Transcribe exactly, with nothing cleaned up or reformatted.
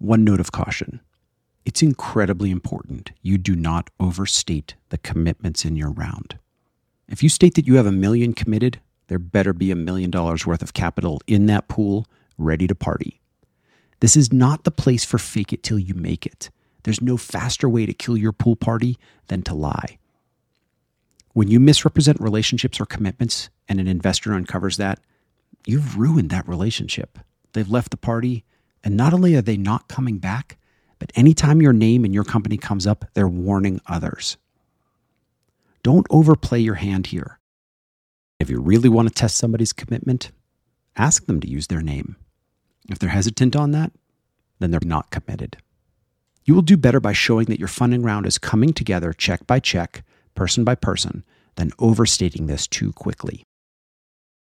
One note of caution. It's incredibly important you do not overstate the commitments in your round. If you state that you have a million committed, there better be a million dollars worth of capital in that pool ready to party. This is not the place for fake it till you make it. There's no faster way to kill your pool party than to lie. When you misrepresent relationships or commitments and an investor uncovers that, you've ruined that relationship. They've left the party, and not only are they not coming back, but anytime your name and your company comes up, they're warning others. Don't overplay your hand here. If you really want to test somebody's commitment, ask them to use their name. If they're hesitant on that, then they're not committed. You will do better by showing that your funding round is coming together check by check, person by person, than overstating this too quickly.